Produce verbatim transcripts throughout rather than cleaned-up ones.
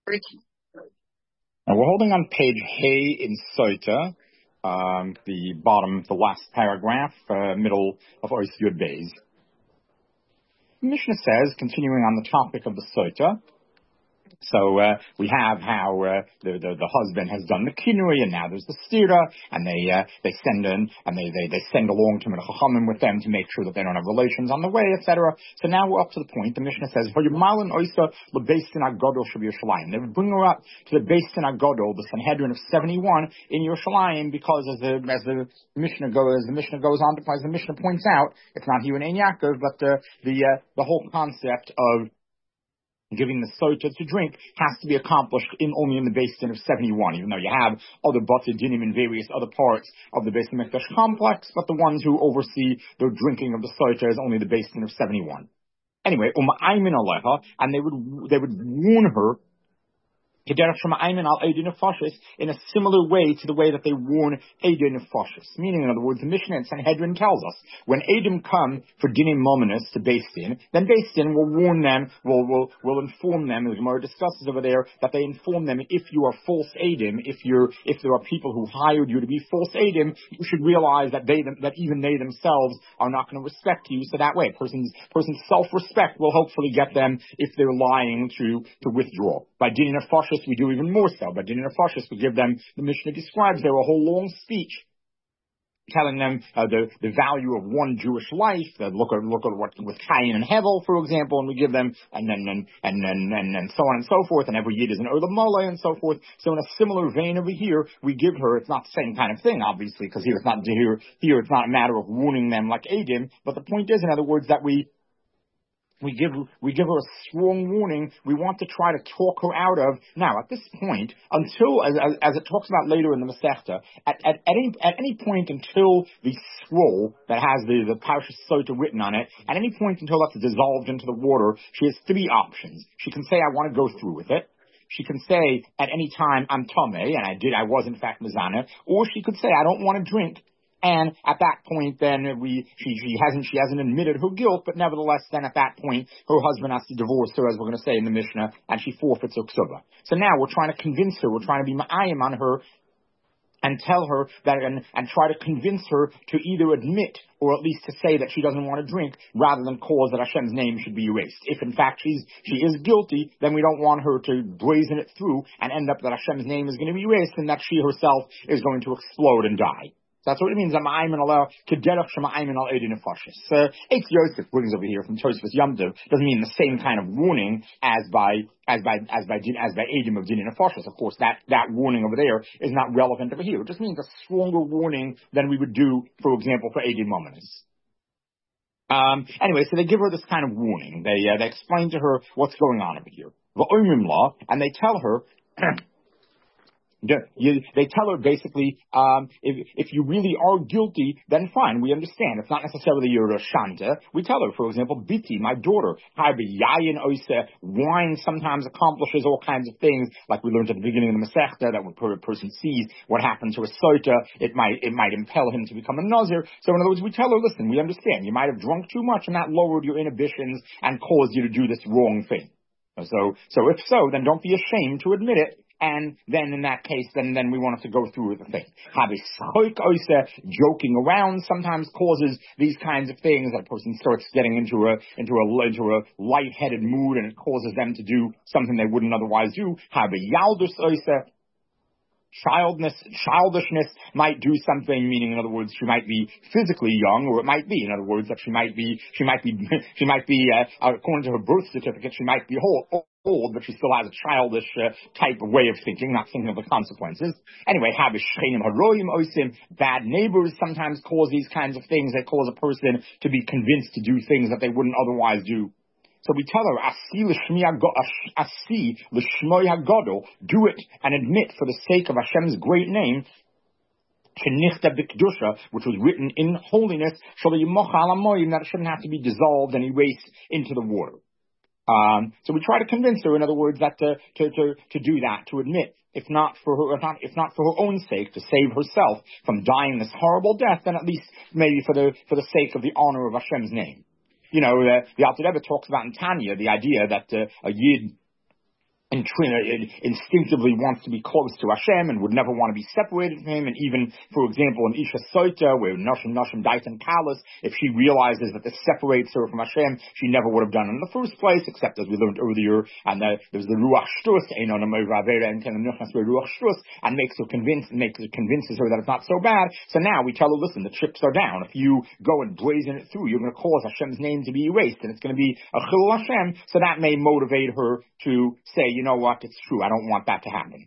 Now we're holding on page Hey in Sota, um, the bottom, the last paragraph, uh, middle of Ois Yud Beis. Mishnah says, continuing on the topic of the Sota, so uh, we have how uh, the, the the husband has done the kinui, and now there's the stira, and they uh, they send in and they, they they send along to the chachamim with them to make sure that they don't have relations on the way, et cetera. So now we're up to the point. The Mishnah says, they would bring her up to the Beis Din Agadol, the Sanhedrin of seventy-one in Yerushalayim, because as the as the Mishnah goes, the Mishnah goes on, as the Mishnah points out, it's not here in Ein Yaakov, but the the uh, the whole concept of giving the sota to drink has to be accomplished in only in the Beis Din of seventy-one, even though you have other Bata Dinim in various other parts of the Beis Hamikdash complex, but the ones who oversee the drinking of the sota is only the Beis Din of seventy-one. Anyway, Uma'aymin Aleha, and they would they would warn her in a similar way to the way that they warn Eidei Nefashis. Meaning, in other words, the Mishnah in Sanhedrin tells us, when Eidim come for Dinim Mominus to Beis Din, then Beis Din will warn them, will, will, will inform them, as Gemara discusses over there, that they inform them if you are false Eidim, if you're, if there are people who hired you to be false Eidim, you should realize that they, that even they themselves are not going to respect you. So that way, a person's, person's self-respect will hopefully get them, if they're lying, to, to withdraw. By Dinim Nefashis, we do even more so. But Dinim Nefashis, we give them, the Mishnah describes there a whole long speech telling them uh, the the value of one Jewish life. Uh, look at look at what with Cain and Hevel, for example, and we give them and then and and and and, and so on and so forth. And every yid is an Olam Mole and so forth. So in a similar vein over here, we give her. It's not the same kind of thing, obviously, because here it's not here here it's not a matter of warning them like Eidim. But the point is, in other words, that we. We give we give her a strong warning. We want to try to talk her out of. Now, at this point, until as, as, as it talks about later in the Masechta, at, at, at any at any point until the scroll that has the the Parashas Sota written on it, at any point until that's dissolved into the water, she has three options. She can say, "I want to go through with it." She can say, "At any time, I'm Tomei, and I did. I was in fact Mizana," or she could say, "I don't want to drink." And at that point, then we she she hasn't she hasn't admitted her guilt, but nevertheless, then at that point, her husband has to divorce her, as we're going to say in the Mishnah, and she forfeits her ksuba. So now we're trying to convince her, we're trying to be ma'ayim on her, and tell her that, and, and try to convince her to either admit or at least to say that she doesn't want to drink, rather than cause that Hashem's name should be erased. If in fact she's she is guilty, then we don't want her to brazen it through and end up that Hashem's name is going to be erased, and that she herself is going to explode and die. That's what it means. Ama'ayim aleh kederach shema'ayim al Eidei Nefashis. Eitz Yosef brings over here from Tosfos Yom Tov doesn't mean the same kind of warning as by as by as by as by Eidim of Dinim Nefashis. Of course, that that warning over there is not relevant over here. It just means a stronger warning than we would do, for example, for Eidim Mominus. Um, anyway, so they give her this kind of warning. They uh, they explain to her what's going on over here. V'omrim la, and they tell her. You, they tell her basically, um, if, if you really are guilty, then fine, we understand. It's not necessarily your Shanta. We tell her, for example, Biti, my daughter, Yayin Oise, wine sometimes accomplishes all kinds of things, like we learned at the beginning of the Masechta, that when a person sees what happened to a Sota, it might, it might impel him to become a Nazir. So in other words, we tell her, listen, we understand. You might have drunk too much and that lowered your inhibitions and caused you to do this wrong thing. So, so if so, then don't be ashamed to admit it. And then in that case, then, then we want us to go through with the thing. Joking around sometimes causes these kinds of things, that a person starts getting into a, into a, into a lightheaded mood, and it causes them to do something they wouldn't otherwise do. Childness, childishness might do something, meaning, in other words, she might be physically young, or it might be, in other words, that she might be, she might be, she might be, uh, according to her birth certificate, she might be whole. Old, but she still has a childish uh, type of way of thinking, not thinking of the consequences. Anyway, bad neighbors sometimes cause these kinds of things. They cause a person to be convinced to do things that they wouldn't otherwise do. So we tell her, Asi l'shmoi hagadol, do it and admit for the sake of Hashem's great name, which was written in holiness, that it shouldn't have to be dissolved and erased into the water. Um, so we try to convince her, in other words, that to, to, to, to do that, to admit, if not for her, if not, if not for her own sake, to save herself from dying this horrible death, then at least maybe for the, for the sake of the honor of Hashem's name. You know, uh, the Alter Rebbe talks about in Tanya the idea that uh, a Yid instinctively wants to be close to Hashem and would never want to be separated from him. And even, for example, in Isha Soita, where Noshim Noshim Daitan Kalas, if she realizes that this separates her from Hashem, she never would have done it in the first place, except as we learned earlier, and the, there's the Ruach Shtus, and Ruach Shtus, and makes her convinced, makes her, convinces her that it's not so bad. So now we tell her, listen, the chips are down. If you go and brazen it through, you're going to cause Hashem's name to be erased, and it's going to be a Chilul Hashem. So that may motivate her to say, you know what, it's true, I don't want that to happen.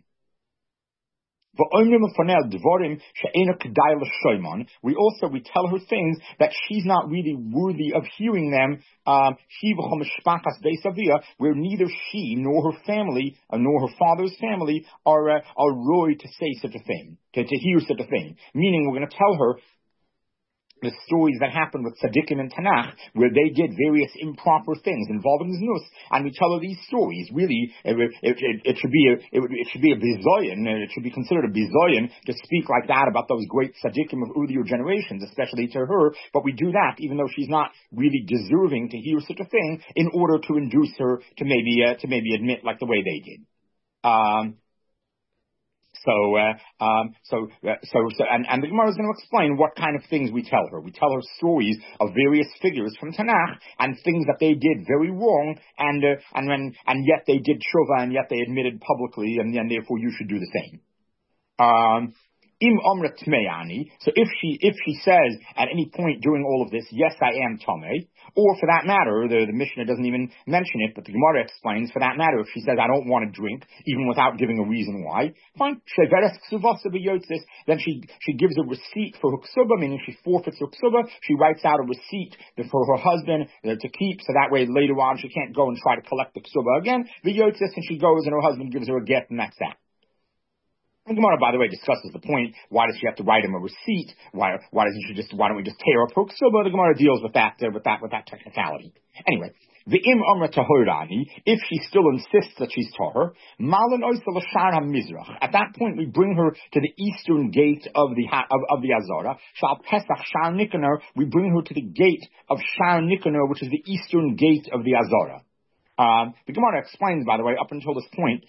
We also, we tell her things that she's not really worthy of hearing them, um, where neither she nor her family, uh, nor her father's family are, uh, are roy to say such a thing, to, to hear such a thing. Meaning, we're going to tell her the stories that happened with Tzaddikim and Tanakh, where they did various improper things involving Znus, and we tell her these stories. Really, it, it, it, it should be a it, it should be a bizoyan, it should be considered a bizoyan to speak like that about those great Tzaddikim of earlier generations, especially to her. But we do that even though she's not really deserving to hear such a thing, in order to induce her to maybe uh, to maybe admit like the way they did. Um, So, uh, um, so, uh, so, so, and, and the Gemara is going to explain what kind of things we tell her. We tell her stories of various figures from Tanakh and things that they did very wrong, and uh, and when and yet they did tshuva, and yet they admitted publicly, and, and therefore you should do the same. Um, Im Omra Tmeyani. So if she if she says at any point during all of this, yes, I am Tomei, or for that matter, the, the Mishnah doesn't even mention it, but the Gemara explains, for that matter, if she says I don't want to drink, even without giving a reason why, fine. Then she she gives a receipt for her ksuba, meaning she forfeits her ksuba. She writes out a receipt for her husband uh, to keep, so that way later on she can't go and try to collect the ksuba again. The yotzis, and she goes and her husband gives her a gift, and that's that. The Gemara, by the way, discusses the point, why does she have to write him a receipt? Why, why doesn't she just, why don't we just tear up her ksuba? The Gemara deals with that, uh, with that, with that technicality. Anyway, the im amra tahorani, if she still insists that she's tahor, malan oisel l'shar ha-mizrach. At that point, we bring her to the eastern gate of the, of, of the Azara. Shal Pesach Shar Nikanor, we bring her to the gate of Shar Nikanor, which is the eastern gate of the Azara. Um, the Gemara explains, by the way, up until this point,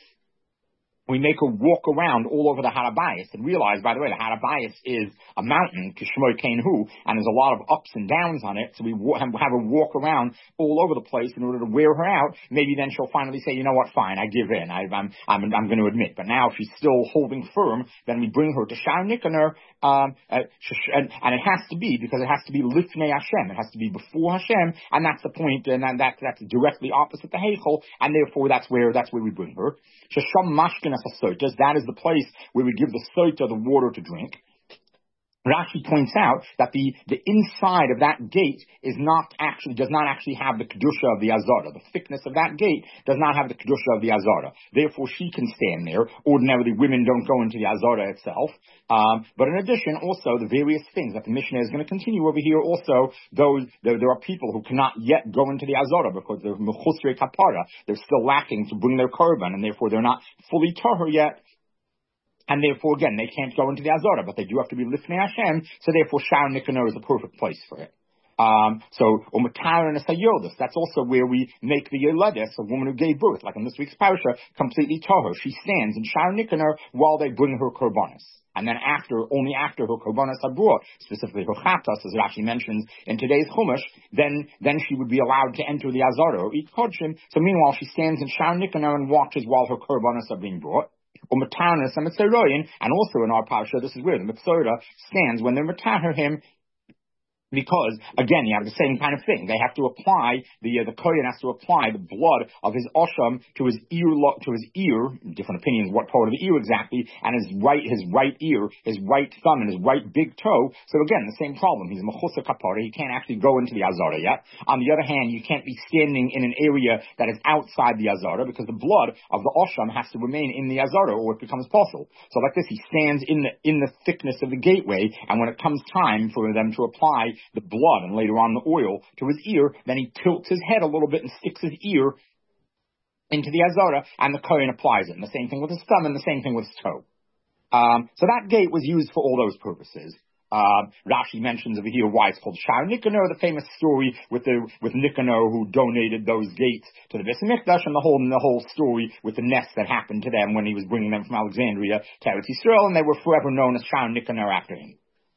we make her walk around all over the Harabayas, and realize, by the way, the Harabayas is a mountain, Kishmoy Kainhu, and there's a lot of ups and downs on it, so we have her walk around all over the place in order to wear her out. Maybe then she'll finally say, you know what, fine, I give in, I, I'm, I'm, I'm going to admit. But now if she's still holding firm, then we bring her to Shar Nikanor, um, uh, and, and it has to be, because it has to be Lifnei Hashem, it has to be before Hashem, and that's the point, and that, that's directly opposite the Heichel, and therefore that's where, that's where we bring her. Shasham Mashkin that is the place where we give the soita, the water to drink. Rashi points out that the, the inside of that gate is not actually, does not actually have the kedusha of the Azara. The thickness of that gate does not have the kedusha of the Azara. Therefore, she can stand there. Ordinarily, women don't go into the Azara itself. Um, but in addition, also the various things that the Mishnah is going to continue over here. Also, those there, there are people who cannot yet go into the Azara because they're mechusrei kapara. They're still lacking to bring their korban, and therefore they're not fully tahor yet. And therefore, again, they can't go into the Azara, but they do have to be Lifnei Hashem, so therefore Shar Nikanor is the perfect place for it. Um, so, Umatar and Sayodas, that's also where we make the Yoledes, a woman who gave birth, like in this week's parasha, completely tahor. She stands in Shar Nikanor while they bring her korbanos. And then after, only after her korbanos are brought, specifically her chatas, as Rashi mentions in today's Chumash, then, then she would be allowed to enter the Azara or eat kodshim. So meanwhile, she stands in Shar Nikanor and watches while her korbanos are being brought. Or Matanis and Mitzoroyin, and also in our parsha, this is where the Mitzora stands when they're Mataher him, because, again, you have the same kind of thing. They have to apply, the uh, the Kohen has to apply the blood of his Osham to his ear, to his ear, different opinions what part of the ear exactly, and his right, his right ear, his right thumb, and his right big toe. So again, the same problem. He's Mechusa Kapara. He can't actually go into the Azara yet. On the other hand, you can't be standing in an area that is outside the Azara, because the blood of the Osham has to remain in the Azara, or it becomes possible. So like this, he stands in the, in the thickness of the gateway, and when it comes time for them to apply the blood and later on the oil to his ear, then he tilts his head a little bit and sticks his ear into the Azara, and the Kohen applies it. And the same thing with his thumb, and the same thing with his toe. Um, so that gate was used for all those purposes. Uh, Rashi mentions over here why it's called Shar Nicanor, the famous story with the with Nicanor who donated those gates to the Beis Hamikdash, and the whole and the whole story with the nest that happened to them when he was bringing them from Alexandria to Eretz Yisrael, and they were forever known as Shar Nicanor after him.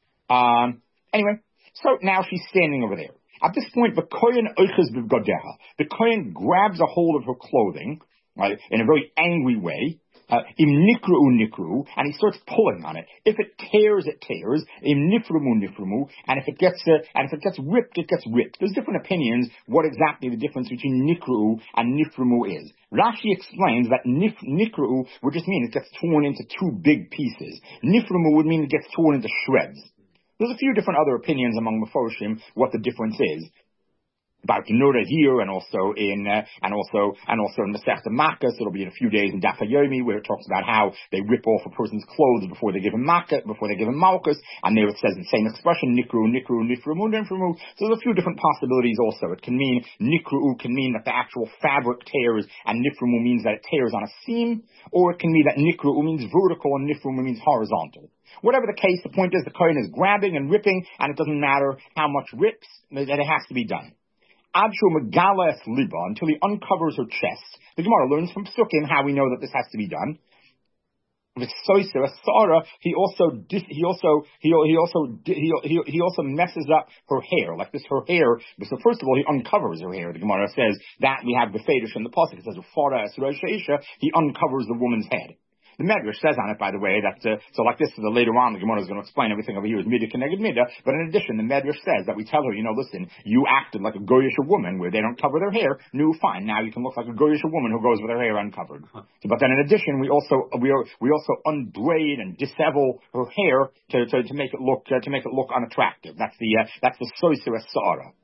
Um, anyway, so now she's standing over there. At this point, the Kohen oiches b'vgadeha. The Kohen grabs a hold of her clothing, right, in a very angry way. Uh, im nikru nikru, and he starts pulling on it. If it tears, it tears. Im nifrumu nifrumu, and if it gets uh, and if it gets ripped, it gets ripped. There's different opinions what exactly the difference between nikru and nifrumu is. Rashi explains that nif, nikru would just mean it gets torn into two big pieces. Nifrumu would mean it gets torn into shreds. There's a few different other opinions among Meforshim what the difference is. About Genura here, and also in, uh, and also, and also in Masechta Makkos. It'll be in a few days in Daf Yomi, where it talks about how they rip off a person's clothes before they give him Makkah, before they give him Malchus, and there it says the same expression, Nikru, Nikru, Nifrumu, Nifrumu. So there's a few different possibilities also. It can mean, Nikru can mean that the actual fabric tears, and Nifrumu means that it tears on a seam, or it can mean that Nikru means vertical, and Nifrumu means horizontal. Whatever the case, the point is the Kohen is grabbing and ripping, and it doesn't matter how much rips, that it has to be done. Adshu Megales Liba, until he uncovers her chest. The Gemara learns from Psukim how we know that this has to be done. With Soiser, Sarah, he also, he also, he, he also, he, he, he also messes up her hair, like this, her hair. So first of all, he uncovers her hair. The Gemara says that we have the Fedish in the Pasuk. It says, Ufara Esra Sheisha, he uncovers the woman's head. The Medrash says on it, by the way, that, uh, so like this, uh, later on, the Gemara is going to explain everything over here is Midah Keneged Midah, but in addition, the Medrash says that we tell her, you know, listen, you acted like a Goyish woman where they don't cover their hair, no, fine, now you can look like a Goyish woman who goes with her hair uncovered. So, but then in addition, we also, we are, we also unbraid and dishevel her hair to, to, to make it look, uh, to make it look unattractive. That's the, uh, that's the Soiser Sa'ara.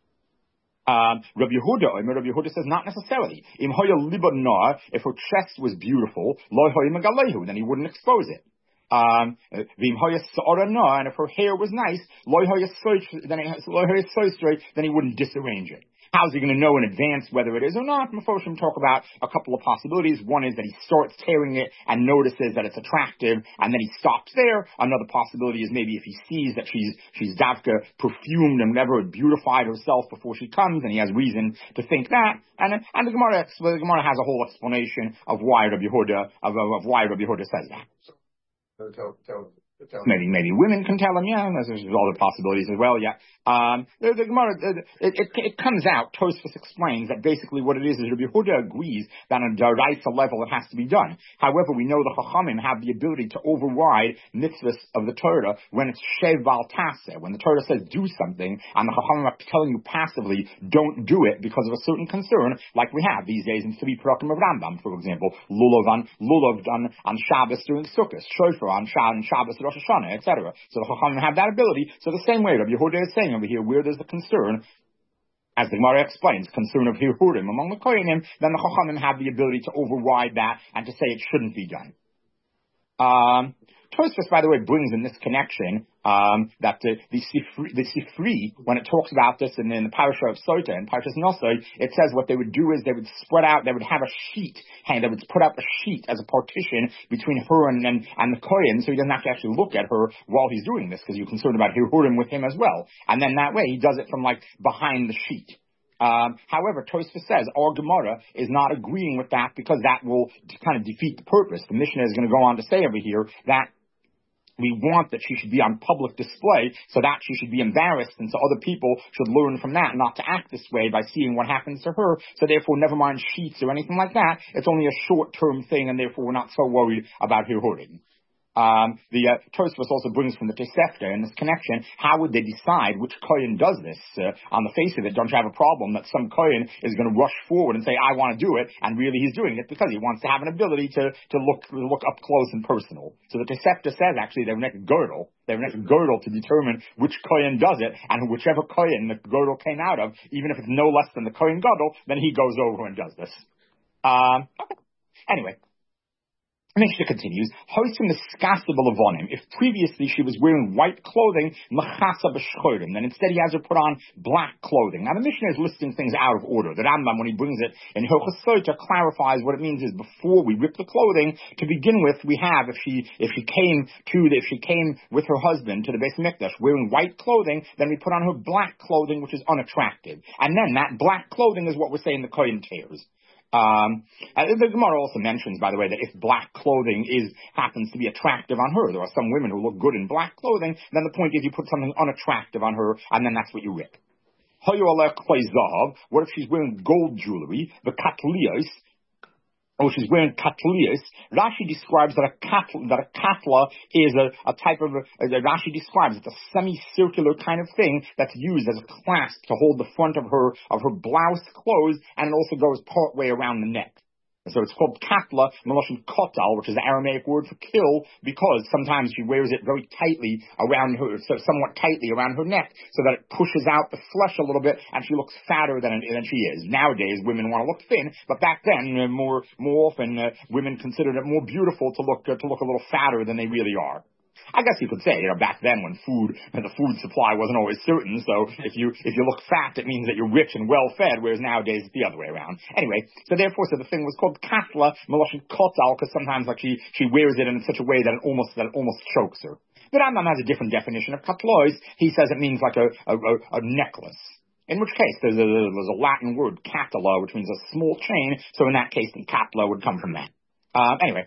Um, Rabbi Yehuda, Rabbi Yehuda says not necessarily. Im hoya libanar, if her chest was beautiful, lo hoya megalehu, then he wouldn't expose it. Um, vim hoya sa'ara na, and if her hair was nice, lo hoya soy, then he wouldn't disarrange it. How's he going to know in advance whether it is or not? Meforshim talk about a couple of possibilities. One is that he starts tearing it and notices that it's attractive, and then he stops there. Another possibility is maybe if he sees that she's she's davka perfumed and never beautified herself before she comes, and he has reason to think that. And and the Gemara the Gemara has a whole explanation of why Rabbi Yehuda of, of why Rabbi Yehuda says that. So tell, tell, tell Maybe maybe women can tell him, yeah, there's, there's other possibilities as well, yeah. Um, the, the Gemara, it, it, it comes out, Tosfos explains that basically what it is is Rabbi Yehuda agrees that on a Daraisa level it has to be done. However, we know the Chachamim have the ability to override mitzvahs of the Torah when it's Shev Val Taseh, when the Torah says do something, and the Chachamim are telling you passively, don't do it because of a certain concern, like we have these days in three Parakim of Rambam, for example, Lulav on, Lulav on, on Shabbos during Sukkot, Shofar on Shabbos Rosh Hashanah, et cetera. So the Chachamim have that ability. So the same way Rabbi Yehuda is saying over here, where there's a concern, as the Gemara explains, concern of Hirurim among the Kohanim, then the Chachamim have the ability to override that and to say it shouldn't be done. Um, Tosfos, by the way, brings in this connection um, that the, the, Sifri, the Sifri, when it talks about this in, in the Parasha of Sota, in Parashas Nosoi, it says what they would do is they would spread out, they would have a sheet, and they would put up a sheet as a partition between her and, and, and the Kohen, so he doesn't have to actually look at her while he's doing this, because you're concerned about Hirurim with him as well. And then that way, he does it from like behind the sheet. Um, however, Tosfos says our Gemara is not agreeing with that because that will kind of defeat the purpose. The Mishnah is going to go on to say over here that we want that she should be on public display so that she should be embarrassed, and so other people should learn from that not to act this way by seeing what happens to her. So therefore, never mind sheets or anything like that. It's only a short-term thing, and therefore we're not so worried about her hurting. Um, the uh, Tosfos also brings from the Tosefta in this connection, how would they decide which Kohen does this? Uh, on the face of it, don't you have a problem that some Kohen is going to rush forward and say, I want to do it, and really he's doing it because he wants to have an ability to, to look to look up close and personal. So the Tosefta says, actually, they would make a girdle. They would make a girdle to determine which Kohen does it, and whichever Kohen the girdle came out of, even if it's no less than the Kohen Gadol, then he goes over and does this. Um, okay. Anyway. Mishnah continues, if previously she was wearing white clothing, then instead he has her put on black clothing. Now the Mishnah is listing things out of order. The Rambam, when he brings it in Hilchos Sotah, clarifies what it means is before we rip the clothing, to begin with, we have, if she if she came to the, if she came with her husband to the Beis Mikdash wearing white clothing, then we put on her black clothing, which is unattractive. And then that black clothing is what we're saying the Kohen tears. Um, the Gemara also mentions, by the way, that if black clothing is happens to be attractive on her, there are some women who look good in black clothing, then the point is you put something unattractive on her, and then that's what you rip. What if she's wearing gold jewelry, the katlios, or she's wearing katlios? Rashi describes that a katla, that a katla is a, a type of, a, Rashi describes it's a semicircular kind of thing that's used as a clasp to hold the front of her, of her blouse closed, and it also goes part way around the neck. So it's called katla, Meloshin kotal, which is the Aramaic word for kill, because sometimes she wears it very tightly around her, so somewhat tightly around her neck, so that it pushes out the flesh a little bit, and she looks fatter than than she is. Nowadays, women want to look thin, but back then, uh, more more often, uh, women considered it more beautiful to look uh, to look a little fatter than they really are. I guess you could say, you know, back then when food, the food supply wasn't always certain, so if you, if you look fat, it means that you're rich and well fed, whereas nowadays it's the other way around. Anyway, so therefore, so the thing was called katla, meloshin kotal, because sometimes like she, she wears it in such a way that it almost, that it almost chokes her. But Rambam has a different definition of katlois. He says it means like a, a, a, a necklace. In which case, there's a, there's a Latin word, catala, which means a small chain, so in that case, the katla would come from that. Um, anyway.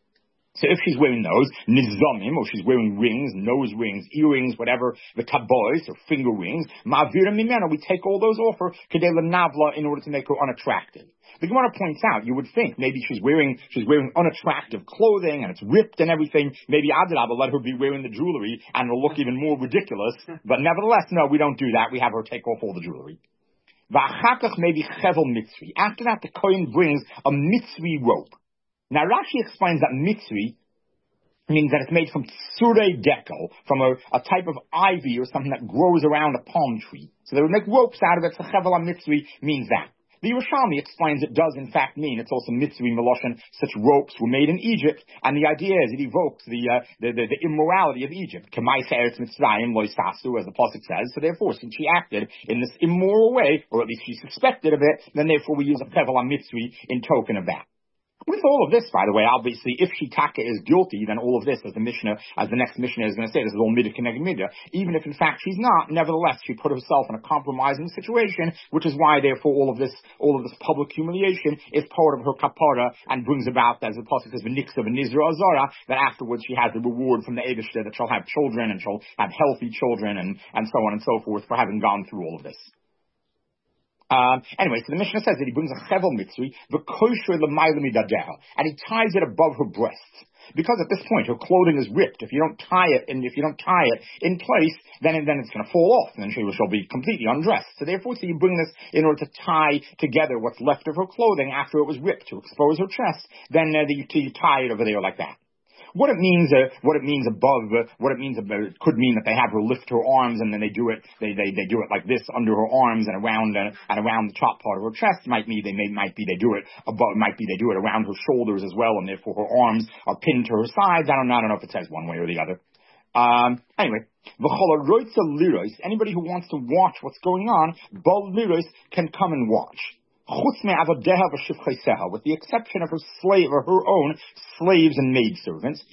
So if she's wearing those, nizamim, or she's wearing rings, nose rings, earrings, whatever, the kabois, or finger rings, ma'avira mimena, we take all those off her, kedei lenavla, in order to make her unattractive. The Gemara points out, you would think, maybe she's wearing, she's wearing unattractive clothing, and it's ripped and everything, maybe Adrabah let her be wearing the jewelry, and it'll look even more ridiculous, but nevertheless, no, we don't do that, we have her take off all the jewelry. V'achakach maybe chevel mitzri. After that, the Kohen brings a mitzri rope. Now, Rashi explains that mitzri means that it's made from surei dekel, from a, a type of ivy or something that grows around a palm tree. So they would make ropes out of it, so chevel mitzri means that. The Yerushalmi explains it does in fact mean, it's also mitzri meloshin, such ropes were made in Egypt, and the idea is it evokes the, uh, the, the, the immorality of Egypt. K'maisa eretz Mitzrayim lo yisasu, as the pasuk says, so therefore, since she acted in this immoral way, or at least she suspected of it, then therefore we use a chevel mitzri in token of that. With all of this, by the way, obviously, if Shitaka is guilty, then all of this, as the Mishnah, as the next Mishnah is going to say, this is all midah k'neged midah. Even if in fact she's not, nevertheless, she put herself in a compromising situation, which is why, therefore, all of this, all of this public humiliation is part of her kapara and brings about, as the pasuk says, v'niksa v'nizra azara, that afterwards she has the reward from the Eibishter that she'll have children and she'll have healthy children and and so on and so forth for having gone through all of this. Um, anyway, so the Mishnah says that he brings a chevel mitzri, the kosher l'mayla midadeha, and he ties it above her breasts. Because at this point her clothing is ripped. If you don't tie it, and if you don't tie it in place, then then it's going to fall off, and then she will be completely undressed. So therefore, so you bring this in order to tie together what's left of her clothing after it was ripped to expose her chest. Then uh, you, you tie it over there like that. What it means, uh, what it means above, uh, what it means above, it could mean that they have her lift her arms and then they do it, they, they, they do it like this under her arms and around, uh, and around the top part of her chest. Might be, they may, might be they do it above, might be they do it around her shoulders as well, and therefore her arms are pinned to her sides. I don't know, I don't know if it says one way or the other. Um, anyway, anybody who wants to watch what's going on, bal liros can come and watch. With the exception of her slave or her own slaves and maidservants,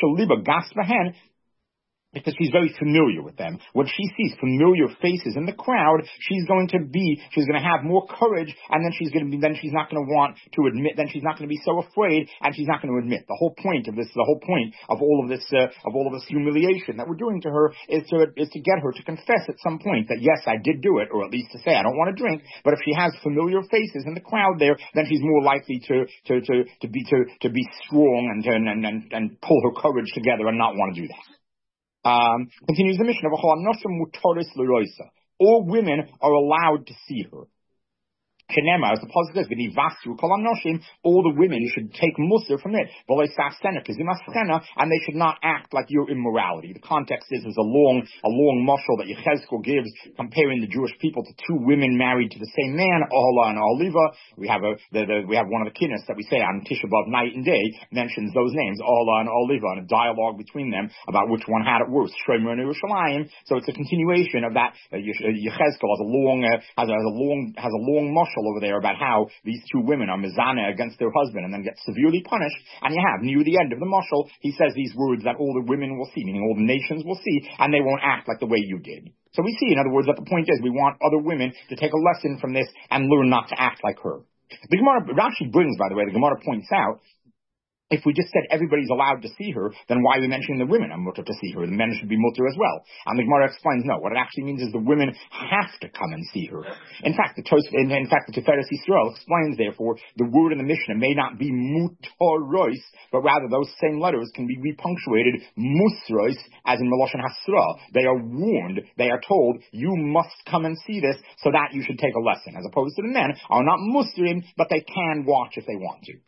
because she's very familiar with them. When she sees familiar faces in the crowd, she's going to be, she's going to have more courage, and then she's going to be, then she's not going to want to admit, then she's not going to be so afraid, and she's not going to admit. The whole point of this, the whole point of all of this, uh, of all of this humiliation that we're doing to her is to, is to get her to confess at some point that yes, I did do it, or at least to say I don't want to drink, but if she has familiar faces in the crowd there, then she's more likely to, to, to, to be, to, to be strong and, and, and, and pull her courage together and not want to do that. Um, continues the Mishnah, all women are allowed to see her. Shenema, as the pasuk says, all the women should take mussar from it, and they should not act like your immorality. The context is, is a long, a long mashal that Yechezkel gives, comparing the Jewish people to two women married to the same man, Ohola and Oliva. We have a, the, the, we have one of the kinnis that we say on Tisha B'Av night and day mentions those names, Ohola and Oliva, and a dialogue between them about which one had it worse, Shomer and Yerushalayim. So it's a continuation of that. Uh, Yechezkel has a long, uh, has a, has a long, has a long mashal over there about how these two women are mizana against their husband and then get severely punished. And you have, near the end of the mashal, he says these words that all the women will see, meaning all the nations will see, and they won't act like the way you did. So we see, in other words, that the point is we want other women to take a lesson from this and learn not to act like her. The Gemara, Rashi brings, by the way, the Gemara points out, if we just said everybody's allowed to see her, then why are we mentioning the women are mutter to see her? The men should be mutter as well. And the Gemara explains, no, what it actually means is the women have to come and see her. In fact, the Tos, in, in fact, the Tiferes Yisrael explains, therefore, the word in the Mishnah may not be mutarois, but rather those same letters can be repunctuated musrois, as in Meloshan Hasra. They are warned, they are told, you must come and see this, so that you should take a lesson, as opposed to the men are not musrim, but they can watch if they want to.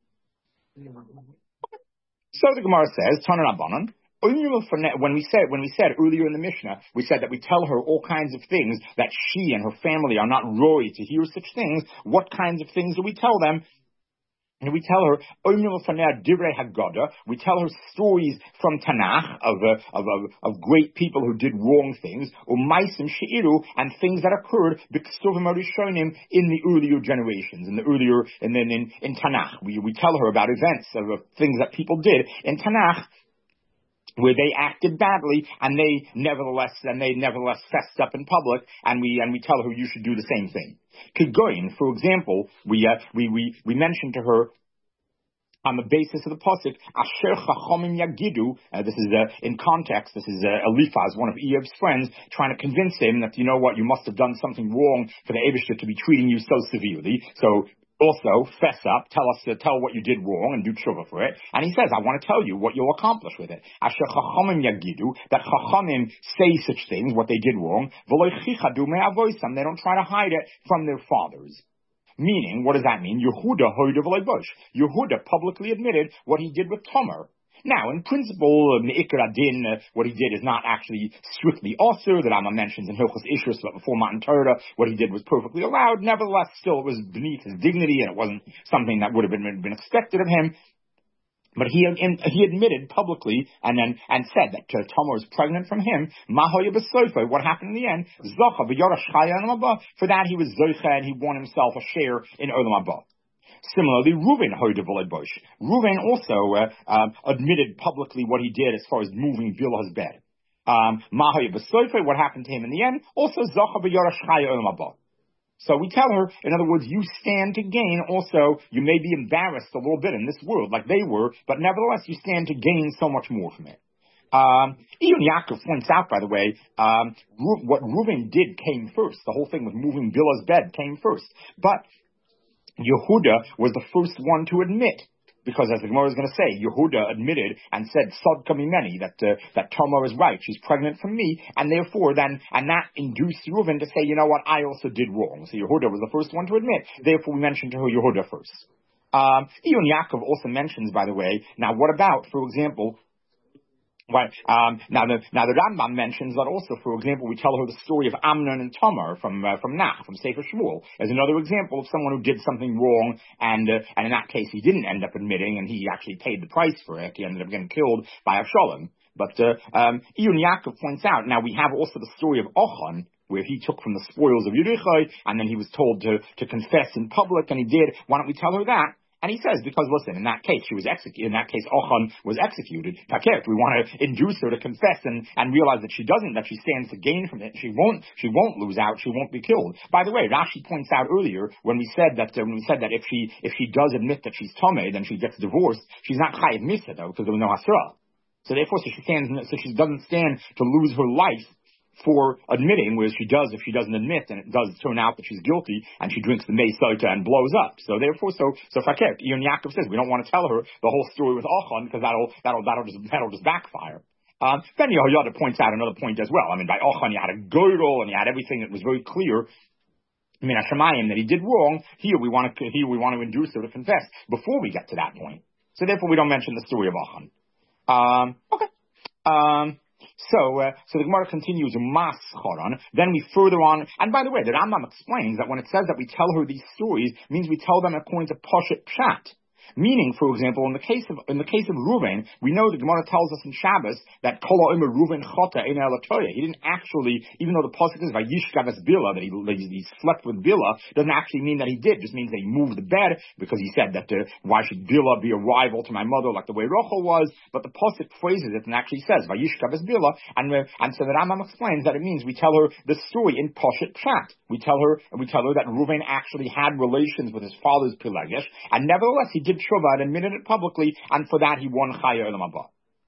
So the Gemara says, Tanan Rabbanan, when we said when we said earlier in the Mishnah, we said that we tell her all kinds of things that she and her family are not roy to hear such things. What kinds of things do we tell them? And we tell her, we tell her stories from Tanakh of, uh, of, of, of great people who did wrong things, and things that occurred in the earlier generations, in the earlier, and then in, in Tanakh. We, we tell her about events of, of things that people did in Tanakh, where they acted badly, and they nevertheless, and they nevertheless fessed up in public, and we, and we tell her you should do the same thing. Kigoyin, for example, we, uh, we, we, we mentioned to her, on the basis of the pasuk, Asher Chachomim Yagidu, uh, this is, uh, in context, this is, uh, Eliphaz, one of Eiv's friends, trying to convince him that, you know what, you must have done something wrong for the Eibishter to be treating you so severely, so, also, fess up, tell us, uh, tell what you did wrong and do tshuva for it. And he says, I want to tell you what you'll accomplish with it. Asher chachamim yagidu, that chachamim say such things, what they did wrong. V'lo chichadu me'avoisam, they don't try to hide it from their fathers. Meaning, what does that mean? Yehuda hoida v'lo bosh. Yehuda publicly admitted what he did with Tamar. Now, in principle, Me'ikar Adin, uh, what he did is not actually strictly also, that Amma mentions in Hilchos Ishus, but before Matan Torah, what he did was perfectly allowed. Nevertheless, still it was beneath his dignity, and it wasn't something that would have been, been expected of him. But he he admitted publicly and then and said that uh, Tamar was pregnant from him. Mahoya b'soifa. What happened in the end? Zocha v'yarash chaya in Olam haba. For that he was zocha and he won himself a share in Olam haba. Similarly, Reuven hoida v'lei bosh. Reuven also uh, um, admitted publicly what he did as far as moving Bilhah's bed. Mahoya b'soifa. What happened to him in the end? Also zocha v'yarash chaya Olam haba. So we tell her, in other words, you stand to gain also, you may be embarrassed a little bit in this world, like they were, but nevertheless you stand to gain so much more from it. Um, Even Yaakov points out, by the way, um, Ru- what Reuven did came first. The whole thing with moving Bilhah's bed came first. But Yehuda was the first one to admit, because as the Gemara is going to say, Yehuda admitted and said, Sod kamimeni, that uh, that Tamar is right, she's pregnant from me, and therefore then, and that induced Reuven to say, you know what, I also did wrong. So Yehuda was the first one to admit, therefore we mentioned to her Yehuda first. Um, even Yaakov also mentions, by the way, now what about, for example, Well, um, now the now the Rambam mentions that also, for example, we tell her the story of Amnon and Tamar from uh, from Nach, from Sefer Shmuel, as another example of someone who did something wrong, and uh, and in that case he didn't end up admitting, and he actually paid the price for it. He ended up getting killed by Avshalom. But uh, um, Iyun Yaakov points out, now we have also the story of Ochan, where he took from the spoils of Yerichai, and then he was told to to confess in public, and he did. Why don't we tell her that? And he says, because listen, in that case, she was executed, in that case, Ochan was executed. Takert, we want to induce her to confess and, and realize that she doesn't, that she stands to gain from it. She won't, she won't lose out, she won't be killed. By the way, Rashi points out earlier, when we said that, uh, when we said that if she, if she does admit that she's Tomei, then she gets divorced, she's not Chayiv Misa though, because there was no Hasra. So therefore, so she stands, so she doesn't stand to lose her life for admitting, whereas she does if she doesn't admit, and it does turn out that she's guilty, and she drinks the Mei Sota and blows up. So therefore, so so Fakert, Iyun Yaakov says we don't want to tell her the whole story with Ochan because that'll that'll that'll just that'll just backfire. Um, then Yehoyada points out another point as well. I mean, by Ochan you had a girdle and you had everything that was very clear. I mean, Hashemayim, that he did wrong. Here we want to, here we want to induce her to confess before we get to that point. So therefore we don't mention the story of Achan. Um, okay. Um, so, uh, so the Gemara continues, Mas Choron. Then we further on, and by the way, the Rambam explains that when it says that we tell her these stories, means we tell them according to Poshet Pshat. Meaning, for example, in the case of in the case of Reuven, we know the Gemara tells us in Shabbos that Kol ha'omer Reuven chota ein elatoya. He didn't actually, even though the pasuk is Vayishkav es Bila, that he, that he slept with Bila, doesn't actually mean that he did. It just means that he moved the bed because he said that uh, why should Bila be a rival to my mother like the way Rachel was? But the pasuk phrases it and actually says Vayishkav es Bila, and uh, and so the Rambam explains that it means we tell her the story in Poshet Pshat. We tell her and we tell her that Reuven actually had relations with his father's Pelegish, and nevertheless he did Shuvah and admitted it publicly, and for that he won Chaya Olam Haba.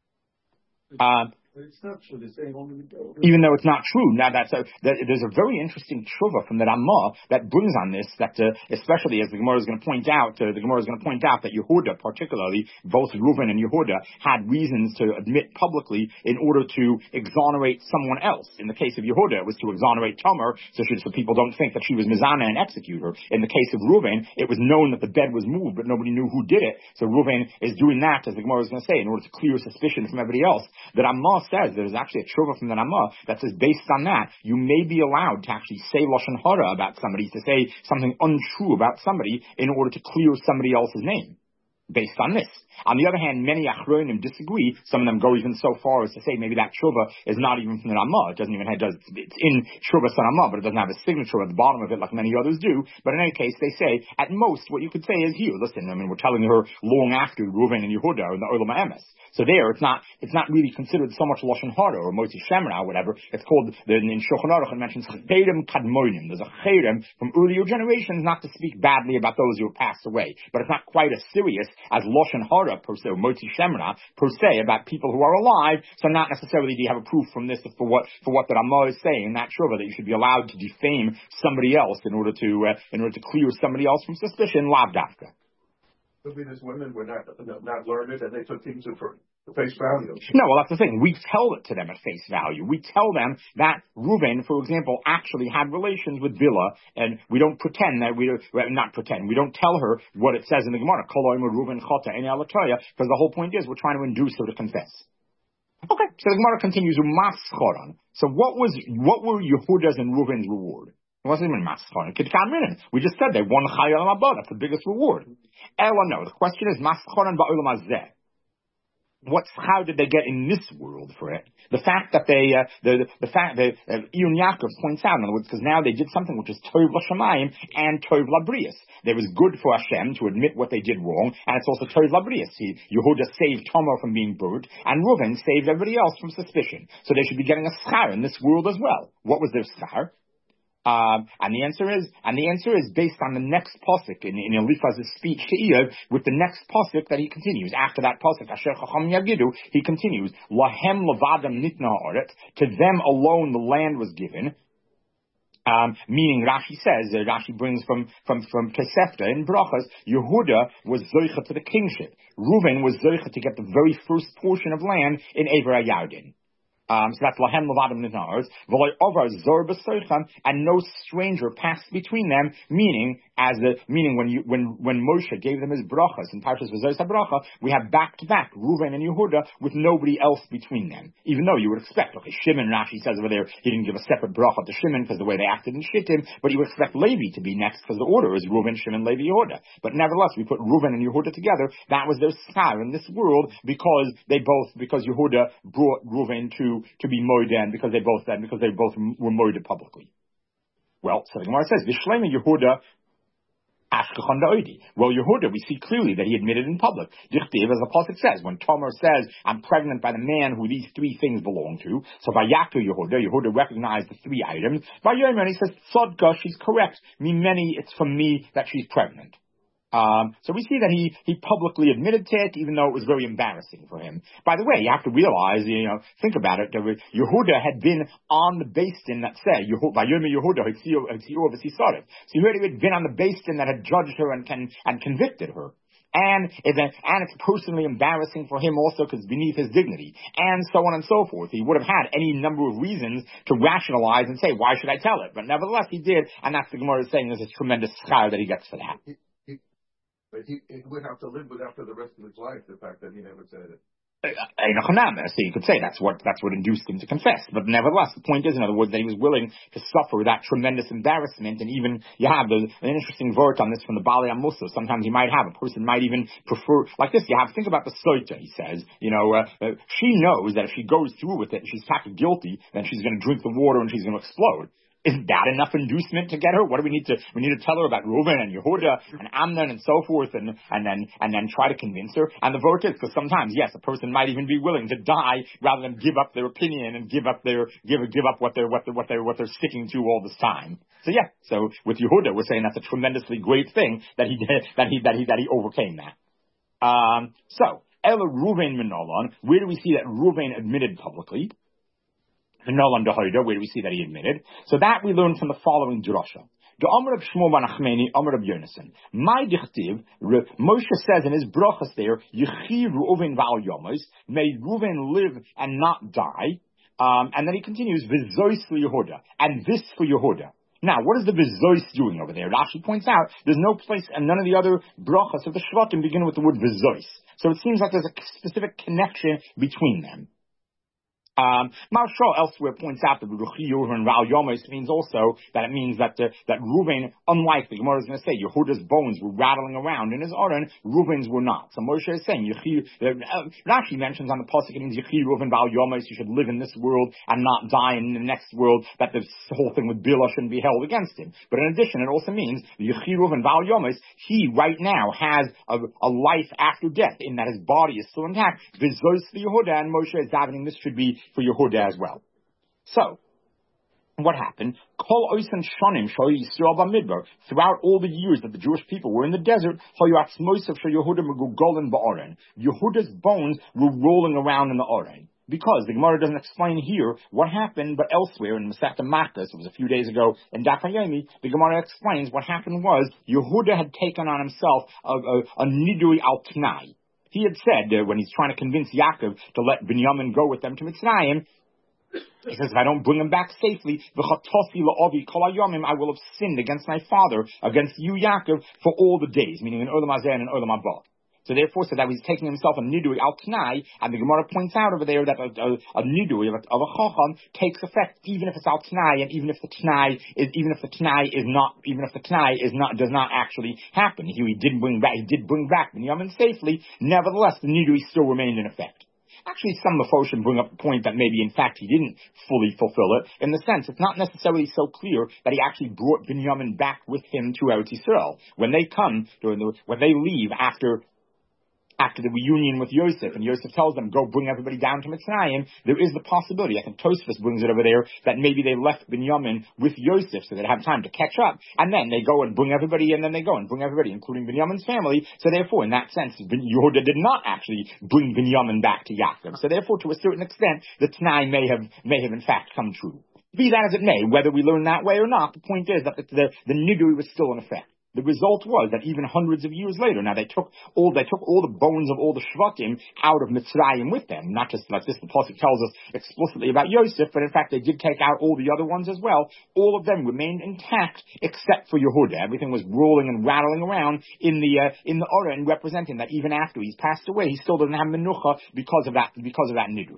Uh, It's not true. They're saying only even though it's not true. Now that's a, that, there's a very interesting tshuva from the Ramah that brings on this. That uh, especially as the Gemara is going to point out, uh, the Gemara is going to point out that Yehuda, particularly both Reuven and Yehuda, had reasons to admit publicly in order to exonerate someone else. In the case of Yehuda, it was to exonerate Tamar, so, she, so people don't think that she was Mizana and execute her. In the case of Reuven, it was known that the bed was moved, but nobody knew who did it. So Reuven is doing that, as the Gemara is going to say, in order to clear suspicion from everybody else. The Ramah says there's actually a tshuva from the Ramah that says based on that you may be allowed to actually say lashon hara about somebody, to say something untrue about somebody in order to clear somebody else's name. Based on this. On the other hand, many Achronim disagree. Some of them go even so far as to say maybe that Shuvah is not even from the Ramah. It doesn't even have, does, it's in Shuvah Ramah, but it doesn't have a signature at the bottom of it like many others do. But in any case, they say, at most, what you could say is here, listen, I mean, we're telling her long after Reuven and Yehuda in the Olam HaEmes. So there, it's not, it's not really considered so much Lashon Hara or Motzi Shemra or whatever. It's called, the, in Shulchan Aruch it mentions Chedem Kadmonim. There's a Chedem from earlier generations not to speak badly about those who have passed away. But it's not quite as serious as Lashon Hara per se, or Motzi Shemra per se, about people who are alive. So not necessarily do you have a proof from this for what, for what the Ramah is saying in that Shuvah, that you should be allowed to defame somebody else in order to, uh, in order to clear somebody else from suspicion, lav dafka. Could be these women were not not learned and they took things for face value. No, well that's the thing. We tell it to them at face value. We tell them that Reuven, for example, actually had relations with Bila, and we don't pretend that we well, not pretend. We don't tell her what it says in the Gemara. Kol ha'omer Reuven chota ein elatoya, because the whole point is we're trying to induce her to confess. Okay, so the Gemara continues with mas choron. So what was what were Yehuda's and Reuven's reward? It wasn't even mas choron. We just said they won Chaya Olam Haba. That's the biggest reward. Ella, no. The question is mas choron ba'olam hazeh. What's, how did they get in this world for it? The fact that they, uh, the, the fact that, uh, Iyun Yaakov points out, in other words, because now they did something which is Tov L'Shamayim and Tov L'Brius. It was good for Hashem to admit what they did wrong, and it's also Tov L'Brius. Yehuda saved Tamar from being burnt, and Reuven saved everybody else from suspicion. So they should be getting a schar in this world as well. What was their schar? Um, and the answer is, and the answer is based on the next pasuk in, in Eliphaz's speech to Eov, with the next pasuk that he continues. After that pasuk, Asher Chacham Yagidu, he continues, Lahem levadam nitna haaretz, to them alone the land was given. Um, meaning Rashi says, uh, Rashi brings from, from, from Kesefta in Brachas, Yehuda was zoicha to the kingship. Reuven was zoicha to get the very first portion of land in Ever HaYarden. Um, so that's Lahem Levadim Nitnars, V'loi Ovar Zor B'Soichem, and no stranger passed between them, meaning, as the, meaning when you, when, when Moshe gave them his brachas, in Parshas V'Zos HaBracha, we have back to back, Reuven and Yehuda, with nobody else between them. Even though you would expect, okay, Shimon, Rashi says over there, he didn't give a separate bracha to Shimon because the way they acted in Shittim, but you would expect Levi to be next because the order is Reuven, Shimon, Levi, Yehuda. But nevertheless, we put Reuven and Yehuda together, that was their schar in this world, because they both, because Yehuda brought Reuven to to be moed and because they both then because they both were moed publicly. Well, so the Gemara says Vishlema Yehuda Ashkechon Da'odi. Well, Yehuda, we see clearly that he admitted in public. Dichtiv, as the pasuk says, when Tamar says, "I'm pregnant by the man who these three things belong to," so Vayaku Yehuda, Yehuda recognized the three items. Vayomer, he says, Tzodka, she's correct. Me many, it's from me that she's pregnant. Um, so we see that he, he publicly admitted to it, even though it was very embarrassing for him. By the way, you have to realize, you know, think about it, Yehuda had been on the Beis Din that said, Vayomer Yehuda, so Yehuda had been on the Beis Din that had judged her and, can, and convicted her. and it's, and it's personally embarrassing for him also because it's beneath his dignity, and so on and so forth. He would have had any number of reasons to rationalize and say, why should I tell it? But nevertheless, he did, and that's the Gemara is saying there's a tremendous schar that he gets for that. He, he, but he, he would have to live with that for the rest of his life, the fact that he never said it. So you could say that's what that's what induced him to confess. But nevertheless, the point is, in other words, that he was willing to suffer that tremendous embarrassment. And even you have the, an interesting word on this from the Bali Amusa. Sometimes you might have a person might even prefer like this. You have to think about the soita. He says, you know, uh, uh, she knows that if she goes through with it and she's tacked guilty, then she's going to drink the water and she's going to explode. Isn't that enough inducement to get her? What do we need to, we need to tell her about Reuven and Yehuda and Amnon and so forth and, and then, and then try to convince her? And the vote is, because sometimes, yes, a person might even be willing to die rather than give up their opinion and give up their, give, give up what they're, what they're, what they're, what they're sticking to all this time. So yeah, so with Yehuda, we're saying that's a tremendously great thing that he did, that he, that he, that he overcame that. Um, so, Ela Reuven Menolon, where do we see that Reuven admitted publicly? Menolon Dehoida, where do we see that he admitted? So that we learn from the following drasha. The Amr of Shmuel ben Achmeni, Amr of Yonason. My dichtiv, Moshe says in his brachas there, Yechi Reuven v'al Yomos, may Reuven live and not die. Um, and then he continues, V'zois for Yehuda, and this for Yehuda. Now, what is the V'zois doing over there? Rashi points out there's no place, and none of the other brachas of the Shvatim begin with the word V'zois. So it seems like there's a specific connection between them. Um, Maharsha elsewhere points out that Ruchi Reuven Ral Yomos means also that it means that uh, that Reuven, unlike the Gemara is going to say, Yehuda's bones were rattling around in his Aron, Reuven's were not. So Moshe is saying, Yechi, uh, Rashi mentions on the pasuk it means Yechi Reuven Ral Yomos, you should live in this world and not die in the next world, that this whole thing with Bilah shouldn't be held against him. But in addition, it also means Yechi Reuven Ral Yomos, he right now has a, a life after death in that his body is still intact. V'zos Yehuda, and Moshe is davening this should be for Yehuda as well. So, what happened? Kol oisen shonim shoy Yisrael b'midbar. Throughout all the years that the Jewish people were in the desert, Yehuda's bones were rolling around in the Oren. Because the Gemara doesn't explain here what happened, but elsewhere in Masechta Makos, it was a few days ago in Daf Yomi, the Gemara explains what happened was Yehuda had taken on himself a, a, a nidui al t'nai. He had said, uh, when he's trying to convince Yaakov to let Binyamin go with them to Mitzrayim, he says, if I don't bring him back safely, I will have sinned against my father, against you, Yaakov, for all the days, meaning in Olam Hazeh and in Olam Haba. So therefore, so that he's taking himself a nidui al t'nai, and the Gemara points out over there that a, a, a nidui of a, of a chacham takes effect even if it's al t'nai, and even if the t'nai is even if the t'nai is not even if the t'nai is not does not actually happen. He, he did bring back he did bring back Binyamin safely. Nevertheless, the nidui still remained in effect. Actually, some Mefoshim bring up the point that maybe, in fact, he didn't fully fulfill it, in the sense it's not necessarily so clear that he actually brought Binyamin back with him to Eretz Yisrael. When they come, during the, when they leave after after the reunion with Yosef, and Yosef tells them, go bring everybody down to Mitzrayim, there is the possibility, I think Tosfos brings it over there, that maybe they left Binyamin with Yosef so they'd have time to catch up, and then they go and bring everybody, and then they go and bring everybody, including Binyamin's family, so therefore, in that sense, Yehuda did not actually bring Binyamin back to Yaakov, so therefore, to a certain extent, the T'nai may have, may have in fact come true. Be that as it may, whether we learn that way or not, the point is that the, the, the nidui was still in effect. The result was that even hundreds of years later, now they took all they took all the bones of all the Shvatim out of Mitzrayim with them. Not just like this, the pasuk tells us explicitly about Yosef, but in fact they did take out all the other ones as well. All of them remained intact except for Yehuda. Everything was rolling and rattling around in the uh, in the Oren, representing that even after he's passed away, he still doesn't have menucha because of that because of that nidui.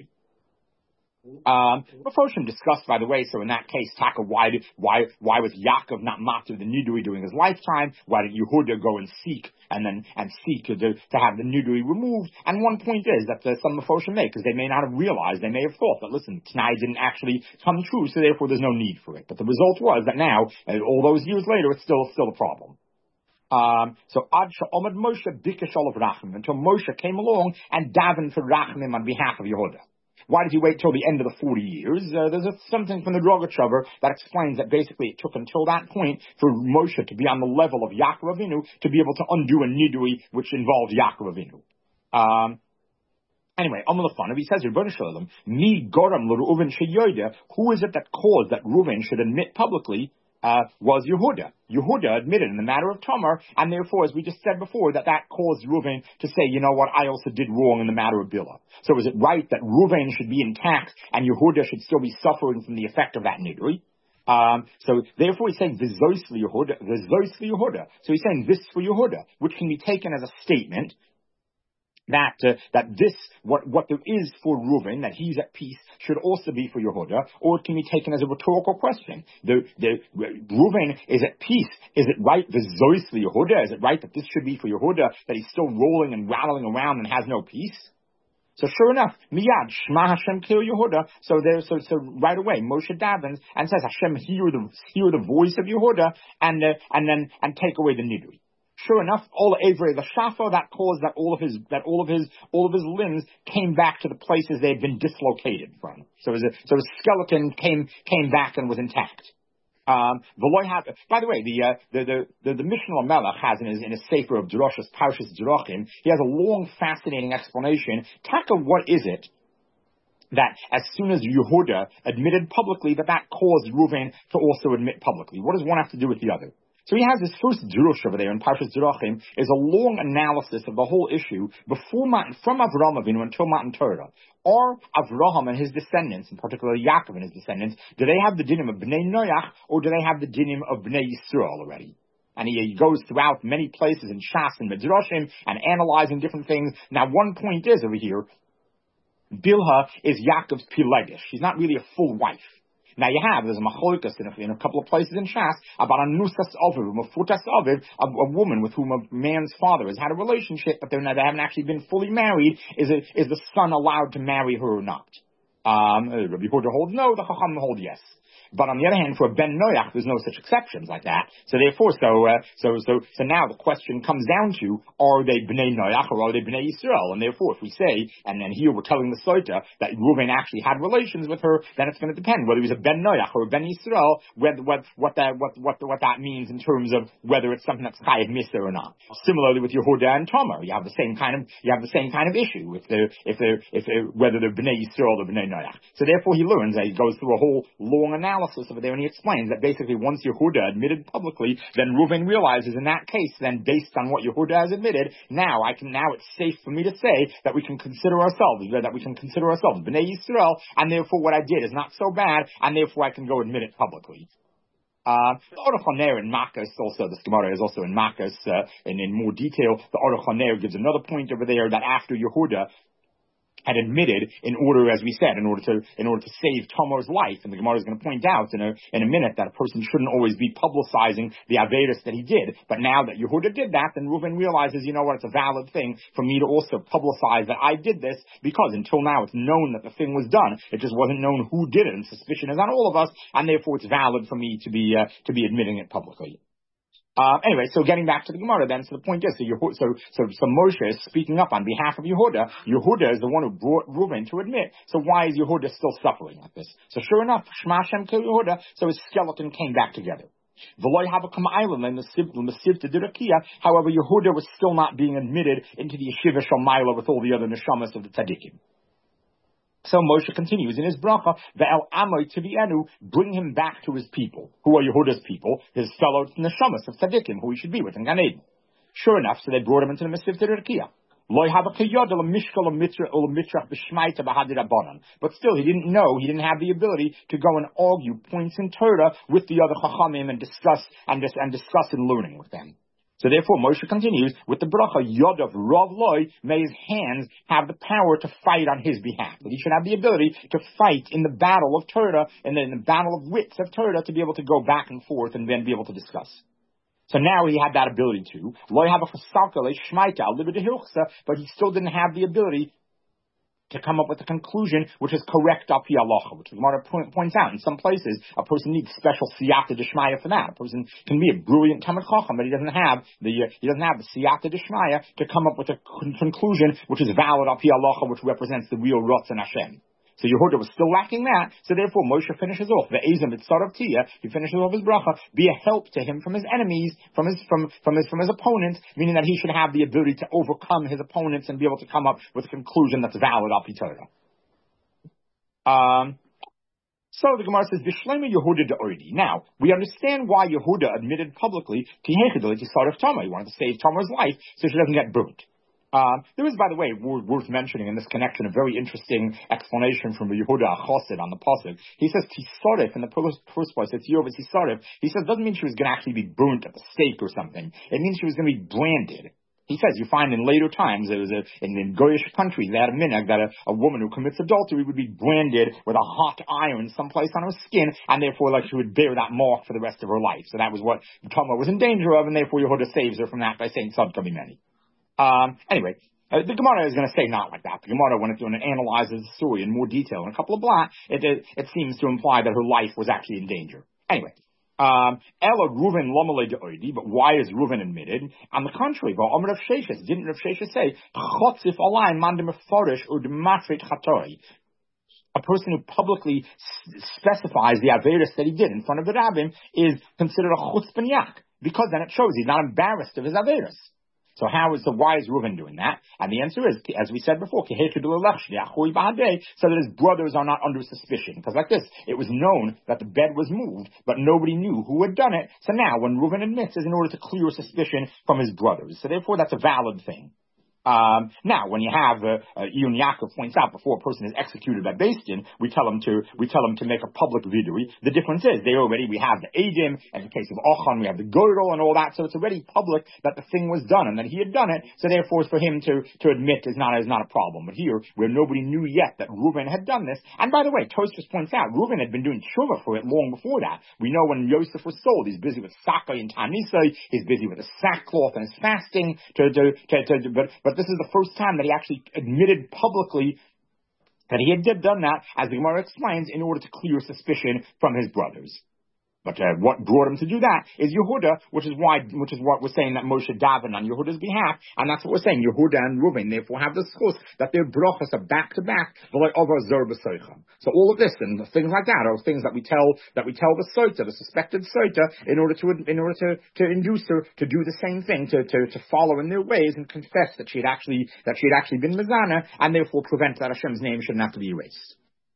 Um, Mefoshim discussed, by the way, so in that case, Taka, why did, why, why was Yaakov not matzah the nidui during his lifetime? Why did Yehuda go and seek, and then, and seek to, to have the nidui removed? And one point is that uh, some Mefoshim make, because they may not have realized, they may have thought that, listen, T'nai didn't actually come true, so therefore there's no need for it. But the result was that now, uh, all those years later, it's still, still a problem. Um, so Ad Sha'omad Moshe Bikesh Olav Rachmim, until Moshe came along and davened for Rachmim on behalf of Yehuda. Why did he wait till the end of the forty years? Uh, there's a, something from the Rogachover that explains that basically it took until that point for Moshe to be on the level of Yaakov Avinu to be able to undo a nidui which involved Yaakov Avinu. Um, anyway, Amal Fun, he says, Mi Goram L'Reuven Sheyoida, who is it that caused that Reuven should admit publicly uh, was Yehuda. Yehuda admitted in the matter of Tamar, and therefore, as we just said before, that that caused Reuven to say, you know what, I also did wrong in the matter of Bilhah. So is it right that Reuven should be intact and Yehuda should still be suffering from the effect of that nidui? Um, so therefore he's saying V'zois Yehuda, V'zois Yehuda. So he's saying this for Yehuda, which can be taken as a statement that uh, that this what what there is for Reuven, that he's at peace, should also be for Yehuda, or it can be taken as a rhetorical question. The the Reuven is at peace. Is it right V'zois Yehuda? Is it right that this should be for Yehuda, that he's still rolling and rattling around and has no peace? So sure enough, miyad Shema Hashem Kil Yehuda. So there, so so right away, Moshe davens and says, Hashem, hear the hear the voice of Yehuda, and uh, and then and take away the nidui. Sure enough, all Avery the Shafo, that caused that all of his that all of his all of his limbs came back to the places they had been dislocated from. So his so his skeleton came came back and was intact. Um, by the way, the, uh, the, the, the, the Mishnah Melech has in his, in his Sefer of Droshes, Parshas Drachim, he has a long, fascinating explanation. Taka, what is it that as soon as Yehuda admitted publicly that that caused Reuven to also admit publicly? What does one have to do with the other? So he has his first drush over there in Parshas Drachim is a long analysis of the whole issue before Matan, from Avraham Avinu until Matan Torah. Are Avraham and his descendants, in particular Yaakov and his descendants, do they have the dinim of Bnei Noach, or do they have the dinim of Bnei Yisrael already? And he, he goes throughout many places in Shas and Midrashim and analyzing different things. Now one point is over here, Bilhah is Yaakov's Pilegish. She's not really a full wife. Now you have, there's a macholikas in a, in a couple of places in Shas about a nusas aviv, a futas aviv, a, a woman with whom a man's father has had a relationship, but they're not, they haven't actually been fully married. Is it, is the son allowed to marry her or not? Um, Rabbi Huda holds no, the Chacham hold yes. But on the other hand, for Ben Noach, there's no such exceptions like that. So therefore, so uh, so so so now the question comes down to: are they Bnei Noach or are they Bnei Yisrael? And therefore, if we say, and then here we're telling the Soita that Reuven actually had relations with her, then it's going to depend whether he's a Ben Noach or a Ben Yisrael, whether what what that what what what that means in terms of whether it's something that's Chayav Misa or not. Similarly with Yehuda and Tamar, you have the same kind of you have the same kind of issue if they if they if they're, whether they're Bnei Yisrael or Bnei Noach. So therefore, he learns that he goes through a whole long analysis over there, and he explains that basically once Yehuda admitted publicly, then Reuven realizes in that case, then based on what Yehuda has admitted, now I can now it's safe for me to say that we can consider ourselves that we can consider ourselves Bnei Yisrael, and therefore what I did is not so bad, and therefore I can go admit it publicly. Uh, the Aruch HaNer in Makos, also, this Gemara is also in Makos, uh, and in more detail, the Aruch HaNer gives another point over there that after Yehuda had admitted, in order, as we said, in order to in order to save Tamar's life, and the Gemara is going to point out in a in a minute that a person shouldn't always be publicizing the Averis that he did. But now that Yehuda did that, then Reuven realizes, you know what, it's a valid thing for me to also publicize that I did this, because until now it's known that the thing was done. It just wasn't known who did it, and suspicion is on all of us, and therefore it's valid for me to be uh, to be admitting it publicly. Uh, anyway, so getting back to the Gemara then, so the point is, so, Yehuda, so, so, so Moshe is speaking up on behalf of Yehuda. Yehuda is the one who brought Reuven to admit. So why is Yehuda still suffering like this? So sure enough, Shema Hashem Kil Yehuda, so his skeleton came back together. However, Yehuda was still not being admitted into the Yeshiva Shomayla with all the other neshamas of the tzaddikim. So Moshe continues in his bracha, Ve'el Amoy Tivienu, bring him back to his people, who are Yehuda's people, his fellow neshamas of tzaddikim, who he should be with in Gan Eden. Sure enough, so they brought him into the Masif Terikia. But still, he didn't know, he didn't have the ability to go and argue points in Torah with the other Chachamim and discuss and, dis- and discuss in learning with them. So therefore, Moshe continues with the bracha, Yod of Rav Loi, may his hands have the power to fight on his behalf. That he should have the ability to fight in the battle of Torah, and then in the battle of wits of Torah, to be able to go back and forth and then be able to discuss. So now he had that ability to. Loi have a chasalka, shmaita, but he still didn't have the ability to come up with a conclusion which is correct up halacha, which the Gemara point, points out. In some places, a person needs special siyata d'shmaya for that. A person can be a brilliant Talmid Chacham, but he doesn't have the uh, he doesn't have the siyata d'shmaya to come up with a con- conclusion which is valid up halacha, which represents the real Rotz and Hashem. So Yehuda was still lacking that, so therefore Moshe finishes off the Ezim Mitzarav Tia. He finishes off his bracha, be a help to him from his enemies, from his from from his from his opponents, meaning that he should have the ability to overcome his opponents and be able to come up with a conclusion that's valid al Torah. Um. So the Gemara says, Bishlema Yehuda de'ordi. Now, we understand why Yehuda admitted publicly, Ki hechidoli tisaref Tamar. He wanted to save Tamar's life so she doesn't get burnt. Um, there is, by the way, worth mentioning in this connection, a very interesting explanation from Yehuda Achosid on the pasuk. He says tisaref in the first place. It's Yov tisaref. He says it doesn't mean she was going to actually be burnt at the stake or something. It means she was going to be branded. He says, you find in later times, there was a, in, in Goyish countries, they had a minhag that a, a woman who commits adultery would be branded with a hot iron someplace on her skin, and therefore, like, she would bear that mark for the rest of her life. So that was what Tamar was in danger of, and therefore Yehuda saves her from that by saying, Tzad Many. Um, anyway, uh, the Gemara is going to say not like that. The Gemara, when it, when it analyzes the story in more detail, in a couple of blah, it, it, it seems to imply that her life was actually in danger. Anyway. Um, Ella Reuven Lomale de'ordi, but why is Reuven admitted? On the contrary, but Omer Rav Sheshes, didn't Rav Sheshes say, Chotzif alayin man demeforish or demafrit chatori? A person who publicly s- specifies the averis that he did in front of the rabbin is considered a chutzpaniach, because then it shows he's not embarrassed of his averis. So how is, so why is Reuven doing that? And the answer is, as we said before, so that his brothers are not under suspicion. Because like this, it was known that the bed was moved, but nobody knew who had done it. So now, when Reuven admits, is in order to clear suspicion from his brothers. So therefore, that's a valid thing. Um, now, when you have, uh, uh, Iyun Yaakov points out, before a person is executed by Beis Din, we tell him to, we tell him to make a public vidui. The difference is, they already, we have the Eidim, and in the case of Ochan, we have the Goydel and all that, so it's already public that the thing was done, and that he had done it, so therefore for him to, to admit is not, is not a problem. But here, where nobody knew yet that Reuven had done this, and by the way, Tosfos points out, Reuven had been doing tshuva for it long before that. We know when Yosef was sold, he's busy with Sakai and Tanisai, he's busy with the sackcloth and his fasting, to, to, to, to, to but, but this is the first time that he actually admitted publicly that he had done that, as the Gemara explains, in order to clear suspicion from his brothers. But uh, what brought him to do that is Yehuda, which is why, which is what we're saying that Moshe davened on Yehuda's behalf, and that's what we're saying. Yehuda and Reuven therefore have the schus that their brachas are back to back. So all of this and things like that are things that we tell that we tell the soita, the suspected soita, in order to in order to, to induce her to do the same thing, to, to to follow in their ways and confess that she had actually that she had actually been mizana, and therefore prevent that Hashem's name shouldn't have to be erased.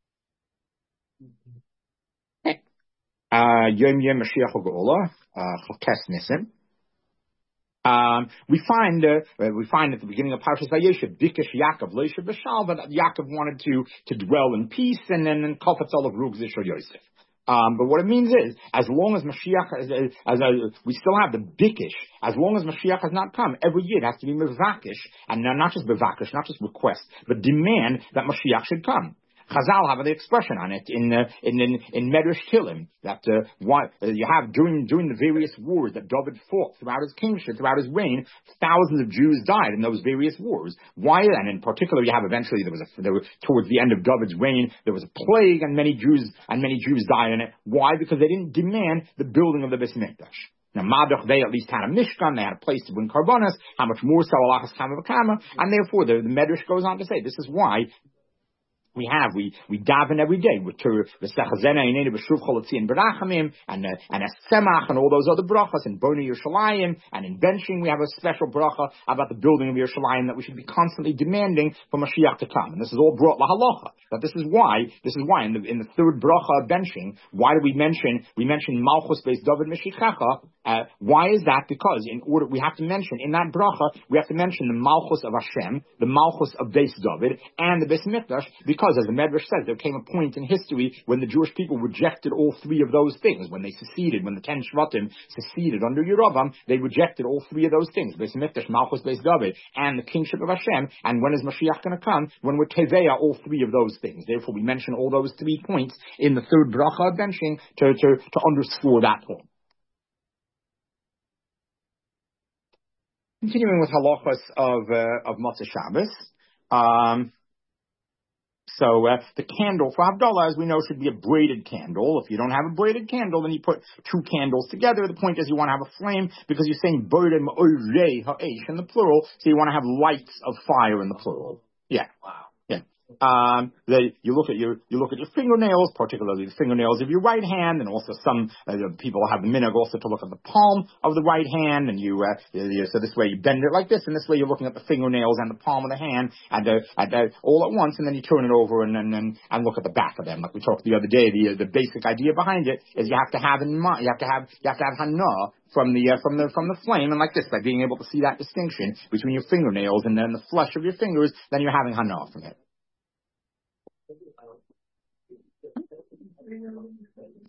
Uh, Yom Yom Mashiach Geula, Chokes Nisim. Um, we find, uh, we find at the beginning of Parshas Vayeshev, Bikesh Yaakov, Leisha B'Shal, that Yaakov wanted to, to dwell in peace, and then in Kofetz Olav Rug Zishor Yosef. Um, but what it means is, as long as Mashiach, as, as, as uh, we still have the Bikesh, as long as Mashiach has not come, every year it has to be Mevakish, and not just Mevakish, not just request, but demand that Mashiach should come. Chazal have the expression on it in uh, in in, in Medrash Tilim that uh, what, uh, you have during during the various wars that David fought throughout his kingship, throughout his reign, thousands of Jews died in those various wars. Why? And in particular, you have eventually there was a there was, towards the end of David's reign there was a plague, and many Jews and many Jews died in it. Why? Because they didn't demand the building of the Beis Mikdash. Now, Madoch, they at least had a Mishkan, they had a place to bring karbanas, how much more so Alachas Kama V'Kama, and therefore the, the Medrash goes on to say this is why we have, we, we daven every day with Torah, V'sechazena Yinenu B'shuv Cholatzin B'rachamim, and, uh, and Esemach, and all those other brachas, and Boni Yerushalayim, and in benching we have a special bracha about the building of Yerushalayim that we should be constantly demanding for Mashiach to come. And this is all brought lahalacha. But this is why, this is why in the, in the third bracha of benching, why do we mention, we mention Malchus Beis David Meshichecha? Uh, why is that? Because in order, we have to mention, in that bracha, we have to mention the Malchus of Hashem, the Malchus of Beis David, and the Beis Mikdash, because as the Medrash says, there came a point in history when the Jewish people rejected all three of those things. When they seceded, when the ten Shvatim seceded under Yerovam, they rejected all three of those things, Beis Mikdash, Malchus, Beis David, and the kingship of Hashem. And when is Mashiach going to come? When we're Teveya, all three of those things. Therefore, we mention all those three points in the third bracha of benching to, to, to underscore that point. Continuing with halachas of uh, of Motzei Shabbos, um, so uh, the candle for Havdalah, as we know, should be a braided candle. If you don't have a braided candle, then you put two candles together. The point is you want to have a flame because you're saying braided ma'orei ha'esh in the plural, so you want to have lights of fire in the plural. Yeah, Wow. yeah. Um, they, you look at your, you look at your fingernails, particularly the fingernails of your right hand, and also some uh, people have the minhag also to look at the palm of the right hand, and you, uh, you, so this way you bend it like this, and this way you're looking at the fingernails and the palm of the hand at the, at the, all at once, and then you turn it over and and and, and look at the back of them, like we talked the other day. The the basic idea behind it is you have to have in mind, you have to have, you have to have hana from the uh, from the from the flame, and like this, by being able to see that distinction between your fingernails and then the flesh of your fingers, then you're having hana from it.